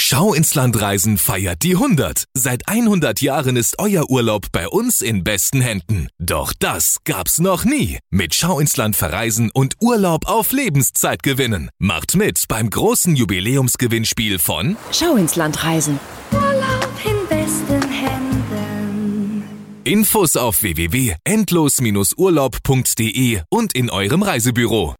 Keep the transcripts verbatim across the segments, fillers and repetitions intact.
Schau ins Land Reisen feiert die hundert. Seit hundert Jahren ist euer Urlaub bei uns in besten Händen. Doch das gab's noch nie. Mit Schau ins Land verreisen und Urlaub auf Lebenszeit gewinnen. Macht mit beim großen Jubiläumsgewinnspiel von Schau ins Land reisen. Urlaub in besten Händen. Infos auf w w w punkt endlos Bindestrich urlaub punkt d e und in eurem Reisebüro.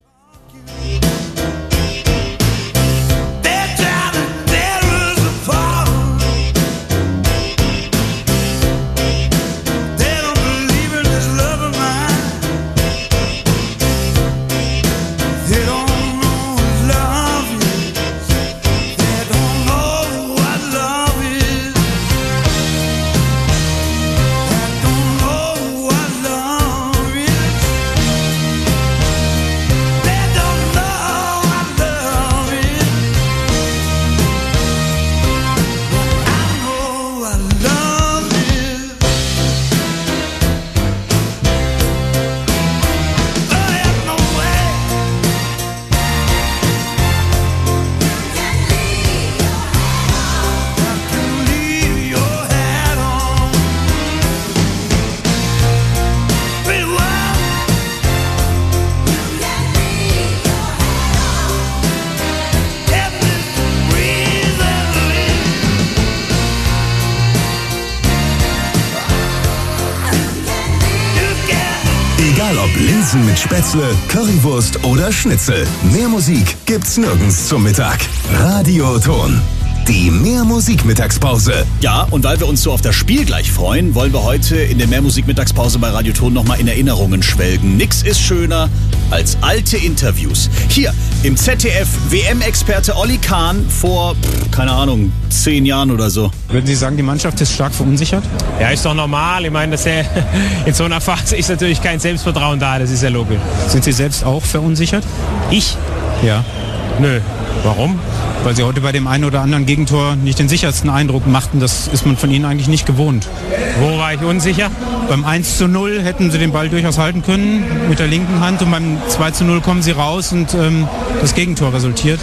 Egal ob Linsen mit Spätzle, Currywurst oder Schnitzel. Mehr Musik gibt's nirgends zum Mittag. Radioton. Die Mehr-Musik-Mittagspause. Ja, und weil wir uns so auf das Spiel gleich freuen, wollen wir heute in der Mehr-Musik-Mittagspause bei Radioton nochmal in Erinnerungen schwelgen. Nix ist schöner als alte Interviews. Hier im Z D F W M-Experte Olli Kahn vor, keine Ahnung, zehn Jahren oder so. Würden Sie sagen, die Mannschaft ist stark verunsichert? Ja, ist doch normal. Ich meine, dass er in so einer Phase ist natürlich kein Selbstvertrauen da. Das ist ja logisch. Sind Sie selbst auch verunsichert? Ich? Ja. Nö. Warum? Weil Sie heute bei dem einen oder anderen Gegentor nicht den sichersten Eindruck machten. Das ist man von Ihnen eigentlich nicht gewohnt. Wo war ich unsicher? Beim eins zu null hätten Sie den Ball durchaus halten können mit der linken Hand und beim zwei zu null kommen Sie raus und ähm, das Gegentor resultiert.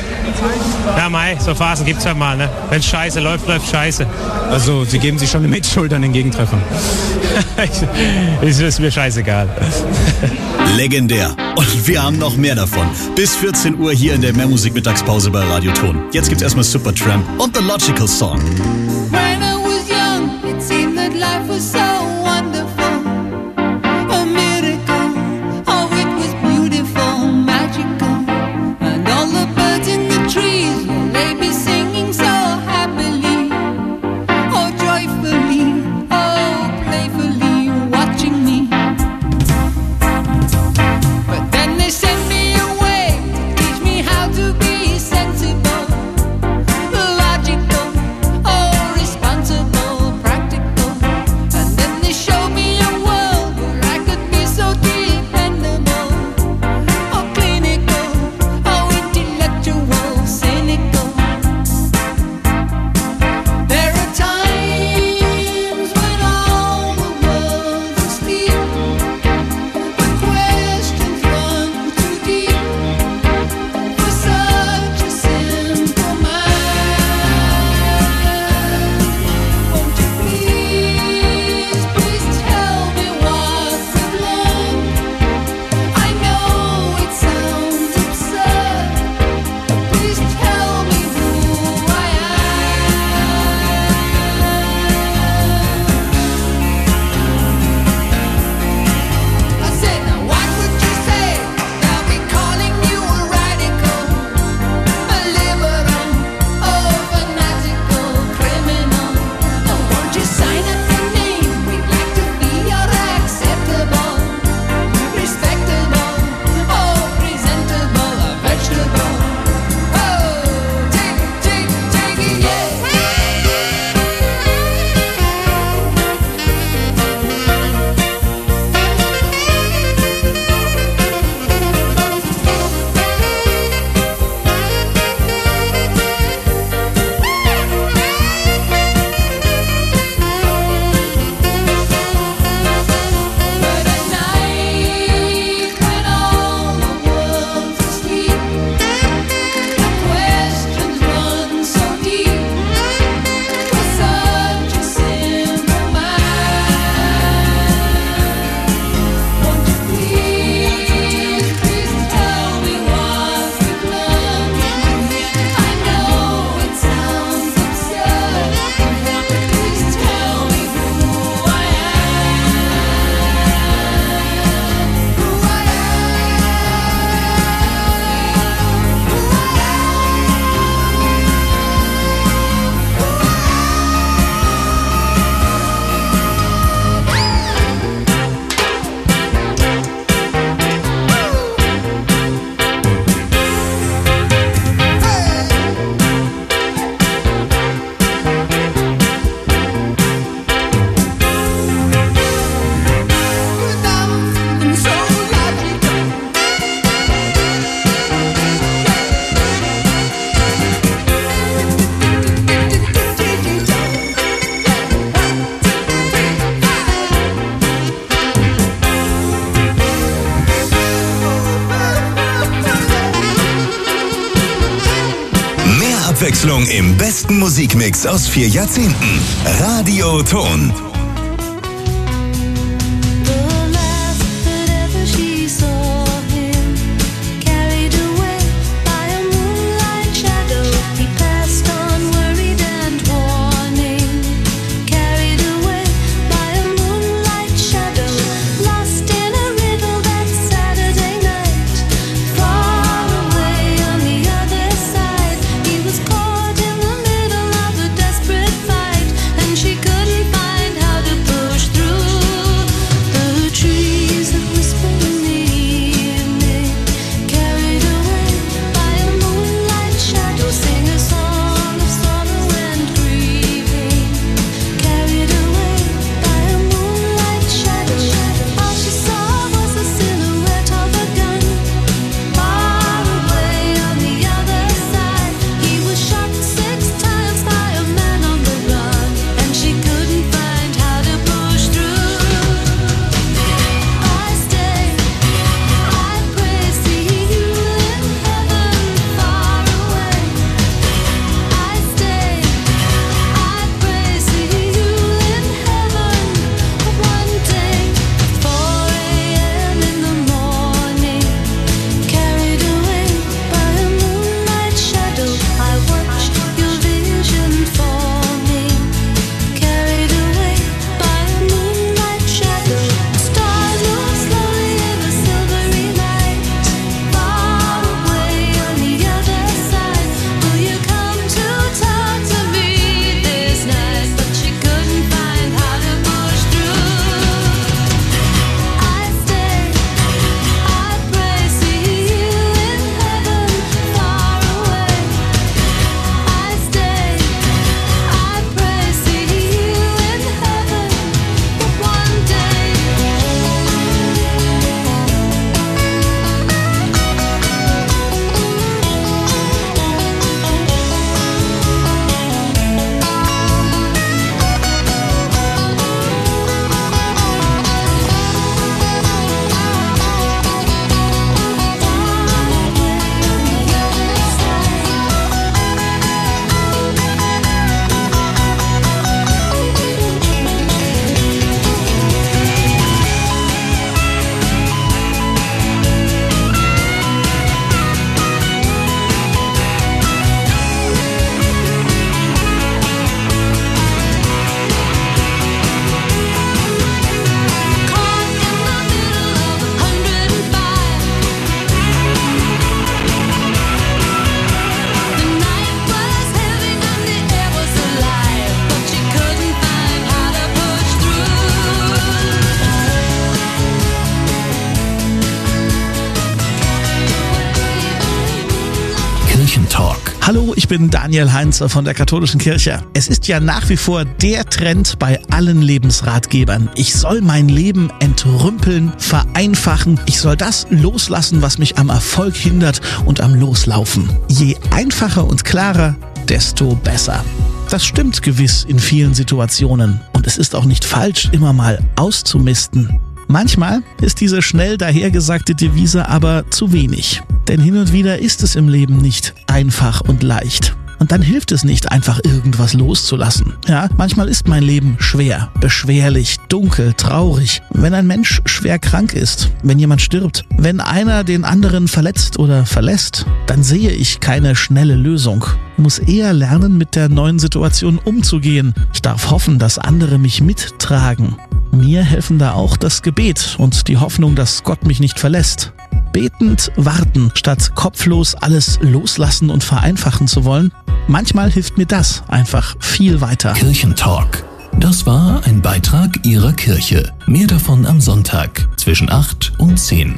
Ja, mei, so Phasen gibt's halt mal, ne? Wenn scheiße läuft, läuft scheiße. Also Sie geben sich schon eine Mitschuld an den Gegentreffern. Das ist mir scheißegal. Legendär. Und wir haben noch mehr davon. Bis vierzehn Uhr hier in der Mehr-Musik-Mittagspause bei Radioton. Jetzt gibt's erstmal Supertramp und The Logical Song. When I was young, it seemed that life was so wonderful. A miracle, oh it was beautiful, magical. And all the birds in the trees, well, they be singing so happily. Oh joyfully, oh playfully, watching me. But then they sent me away to teach me how to be sensible, logical, oh responsible, practical. And Abwechslung im besten Musikmix aus vier Jahrzehnten. Radio Ton. Hallo, ich bin Daniel Heinze von der Katholischen Kirche. Es ist ja nach wie vor der Trend bei allen Lebensratgebern. Ich soll mein Leben entrümpeln, vereinfachen. Ich soll das loslassen, was mich am Erfolg hindert und am Loslaufen. Je einfacher und klarer, desto besser. Das stimmt gewiss in vielen Situationen. Und es ist auch nicht falsch, immer mal auszumisten. Manchmal ist diese schnell dahergesagte Devise aber zu wenig. Denn hin und wieder ist es im Leben nicht einfach und leicht. Und dann hilft es nicht, einfach irgendwas loszulassen. Ja, manchmal ist mein Leben schwer, beschwerlich, dunkel, traurig. Wenn ein Mensch schwer krank ist, wenn jemand stirbt, wenn einer den anderen verletzt oder verlässt, dann sehe ich keine schnelle Lösung. Ich muss eher lernen, mit der neuen Situation umzugehen. Ich darf hoffen, dass andere mich mittragen. Mir helfen da auch das Gebet und die Hoffnung, dass Gott mich nicht verlässt. Betend warten, statt kopflos alles loslassen und vereinfachen zu wollen. Manchmal hilft mir das einfach viel weiter. Kirchentalk. Das war ein Beitrag Ihrer Kirche. Mehr davon am Sonntag zwischen acht und zehn.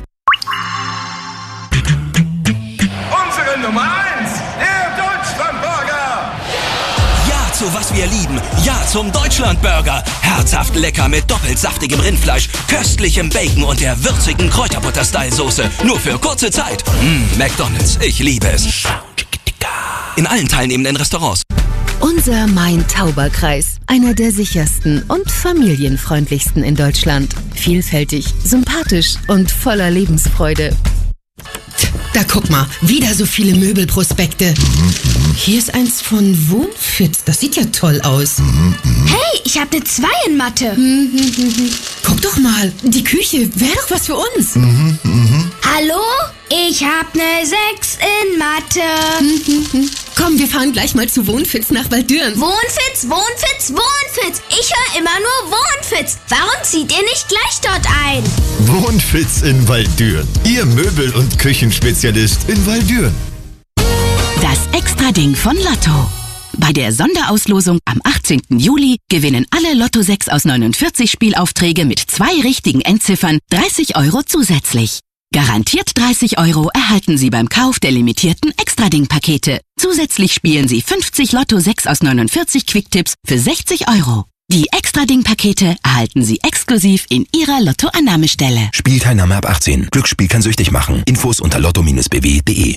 Unsere Nummer eins, der Deutschlandburger. Ja zu was wir lieben. Ja zum Deutschlandburger. Herzhaft lecker mit doppelt saftigem Rindfleisch, köstlichem Bacon und der würzigen Kräuterbutter-Style-Soße. Nur für kurze Zeit. Mmh, McDonald's, ich liebe es. In allen teilnehmenden Restaurants. Unser Main-Tauber-Kreis. Einer der sichersten und familienfreundlichsten in Deutschland. Vielfältig, sympathisch und voller Lebensfreude. Da guck mal, wieder so viele Möbelprospekte. Hier ist eins von Wohnfit. Das sieht ja toll aus. Hey, ich habe eine zwei in Mathe. Guck doch mal, die Küche wäre doch was für uns. Hallo? Ich habe eine sechs in Mathe. Komm, wir fahren gleich mal zu Wohnfitz nach Waldürn. Wohnfitz, Wohnfitz, Wohnfitz. Ich höre immer nur Wohnfitz. Warum zieht ihr nicht gleich dort ein? Wohnfitz in Waldürn. Ihr Möbel- und Küchenspezialist in Waldürn. Das Extra-Ding von Lotto. Bei der Sonderauslosung am achtzehnten Juli gewinnen alle Lotto sechs aus neunundvierzig Spielaufträge mit zwei richtigen Endziffern dreißig Euro zusätzlich. Garantiert dreißig Euro erhalten Sie beim Kauf der limitierten Extra-Ding-Pakete. Zusätzlich spielen Sie fünfzig Lotto sechs aus neunundvierzig Quicktipps für sechzig Euro. Die Extra-Ding-Pakete erhalten Sie exklusiv in Ihrer Lotto-Annahmestelle. Spielteilnahme ab achtzehn. Glücksspiel kann süchtig machen. Infos unter lotto Bindestrich b w punkt de.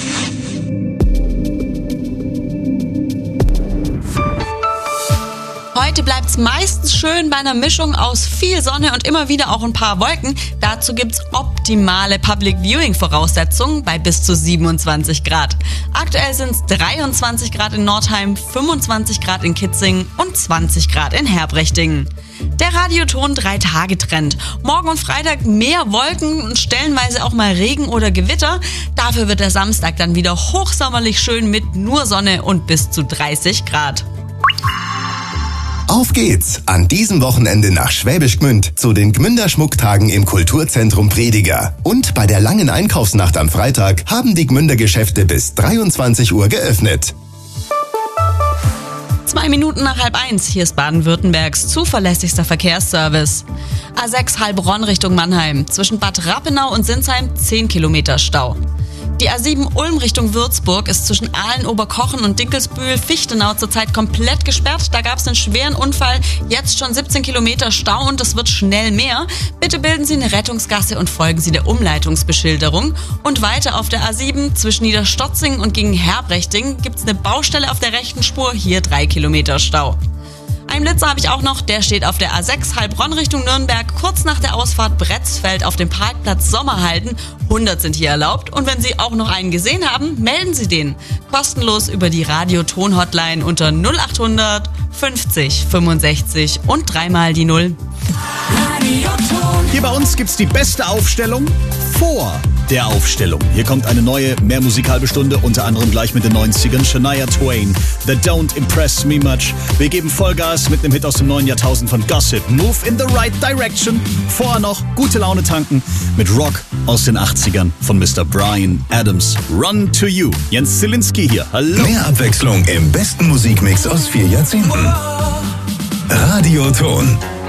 Heute bleibt's meistens schön bei einer Mischung aus viel Sonne und immer wieder auch ein paar Wolken. Dazu gibt's optimale Public Viewing Voraussetzungen bei bis zu siebenundzwanzig Grad. Aktuell sind's dreiundzwanzig Grad in Nordheim, fünfundzwanzig Grad in Kitzingen und zwanzig Grad in Herbrechting. Der Radioton drei Tage Trend. Morgen und Freitag mehr Wolken und stellenweise auch mal Regen oder Gewitter. Dafür wird der Samstag dann wieder hochsommerlich schön mit nur Sonne und bis zu dreißig Grad. Auf geht's an diesem Wochenende nach Schwäbisch Gmünd zu den Gmünder Schmucktagen im Kulturzentrum Prediger. Und bei der langen Einkaufsnacht am Freitag haben die Gmünder Geschäfte bis dreiundzwanzig Uhr geöffnet. Zwei Minuten nach halb eins, hier ist Baden-Württembergs zuverlässigster Verkehrsservice. A sechs Heilbronn Richtung Mannheim, zwischen Bad Rappenau und Sinsheim zehn Kilometer Stau. Die A sieben Ulm Richtung Würzburg ist zwischen Aalen, Oberkochen und Dinkelsbühl, Fichtenau zurzeit komplett gesperrt. Da gab es einen schweren Unfall, jetzt schon siebzehn Kilometer Stau und es wird schnell mehr. Bitte bilden Sie eine Rettungsgasse und folgen Sie der Umleitungsbeschilderung. Und weiter auf der A sieben zwischen Niederstotzing und gegen Herbrechting gibt es eine Baustelle auf der rechten Spur, hier drei Kilometer Stau. Einen Blitzer habe ich auch noch, der steht auf der A sechs Heilbronn Richtung Nürnberg, kurz nach der Ausfahrt Bretzfeld auf dem Parkplatz Sommerhalden. hundert sind hier erlaubt und wenn Sie auch noch einen gesehen haben, melden Sie den. Kostenlos über die Radio-Ton-Hotline unter null achthundert fünfzig fünfundsechzig und dreimal die Null. Hier bei uns gibt's die beste Aufstellung vor der Aufstellung. Hier kommt eine neue Mehrmusik-halbe Stunde, unter anderem gleich mit den neunzigern. Shania Twain, The Don't Impress Me Much. Wir geben Vollgas mit einem Hit aus dem neuen Jahrtausend von Gossip, Move in the Right Direction. Vorher noch gute Laune tanken mit Rock aus den achtzigern von Mister Bryan Adams, Run to You. Jens Zielinski hier, hallo. Mehr Abwechslung im besten Musikmix aus vier Jahrzehnten. Radioton.